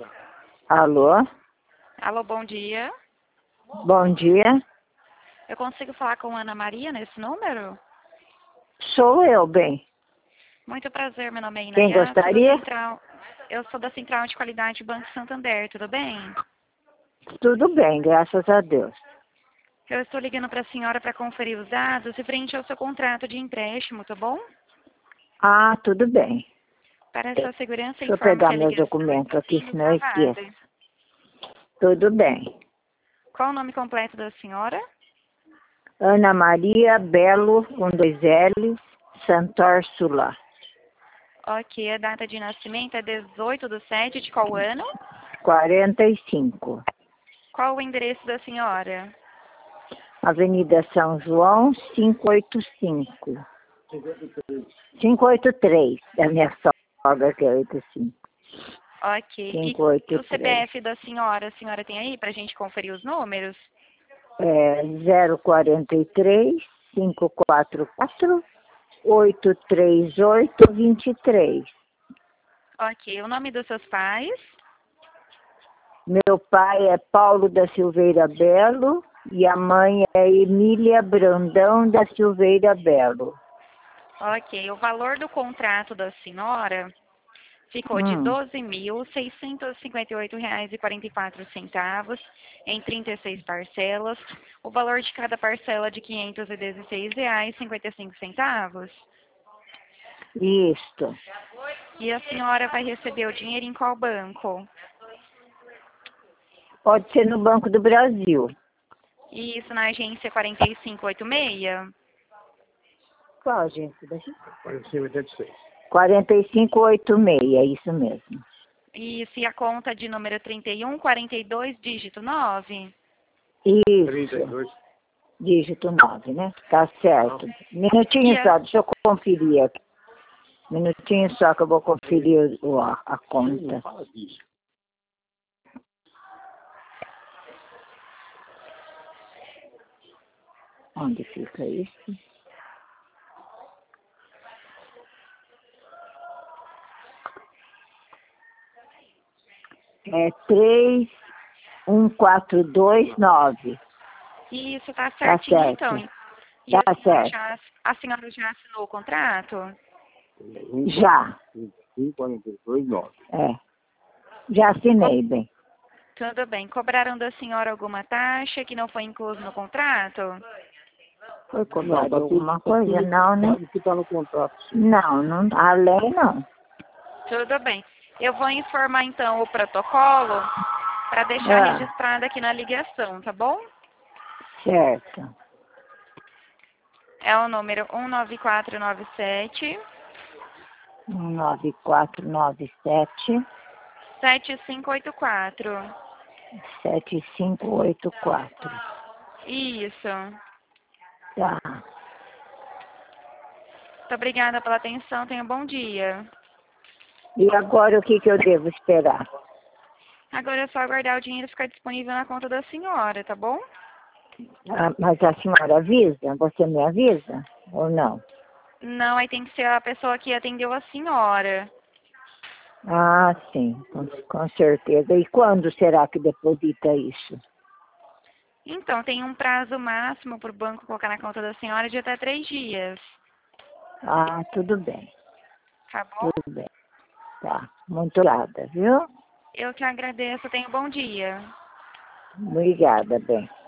Alô? Alô, bom dia. Bom dia. Eu consigo falar com Ana Maria nesse número? Sou eu, bem. Muito prazer, meu nome é Ina Quem Yasso, gostaria? Eu sou da Central de Qualidade Banco Santander, tudo bem? Tudo bem, graças a Deus. Eu estou ligando para a senhora para conferir os dados referente ao seu contrato de empréstimo, tá bom? Ah, tudo bem. Para essa segurança, Deixa eu informo que pegar a meus ligação documentos está aqui, sendo senão eu gravada. esqueço. Tudo bem. Qual o nome completo da senhora? Ana Maria Belo, com 2 L's, Santor Sula. Ok, a data de nascimento é 18/7 de qual ano? 45. Qual o endereço da senhora? Avenida São João, 585. 583, da minha sogra, que é 85. Ok, e o 583. CPF da senhora? A senhora tem aí para a gente conferir os números? É 043 544 838 23. Ok, o nome dos seus pais? Meu pai é Paulo da Silveira Belo e a mãe é Emília Brandão da Silveira Belo. Ok, o valor do contrato da senhora ficou de R$ 12.658,44 em 36 parcelas. O valor de cada parcela de R$ 516,55. Isto. E a senhora vai receber o dinheiro em qual banco? Pode ser no Banco do Brasil. Isso na agência 4586? Qual agência da gente? 4586, isso mesmo. Isso, e a conta de número 3142, dígito 9? Isso. 32. Dígito 9, né? Tá certo. Minutinho só, deixa eu conferir aqui. Minutinho só que eu vou conferir a conta. Onde fica isso? É 31429. Isso, tá certinho, certo. então. E Tá a senhora já assinou o contrato? Já. 542,9. É. Já assinei, bem. Tudo bem. Cobraram da senhora alguma taxa que não foi incluso no contrato? Foi cobrado alguma coisa? Não, né? O que está no contrato? Não, a lei não. Tudo bem. Eu vou informar, então, o protocolo para deixar registrado aqui na ligação, tá bom? Certo. É o número 19497 19497 7584. 7584. Isso. Tá. Muito obrigada pela atenção. Tenha um bom dia. E agora o que eu devo esperar? Agora é só aguardar o dinheiro ficar disponível na conta da senhora, tá bom? Ah, mas a senhora avisa? Você me avisa? Ou não? Não, aí tem que ser a pessoa que atendeu a senhora. Ah, sim, com certeza. E quando será que deposita isso? Então, tem um prazo máximo para o banco colocar na conta da senhora de até 3 dias. Ah, tudo bem. Tá bom? Tudo bem. Tá. Muito obrigada, viu? Eu que agradeço. Tenha um bom dia. Obrigada, bem.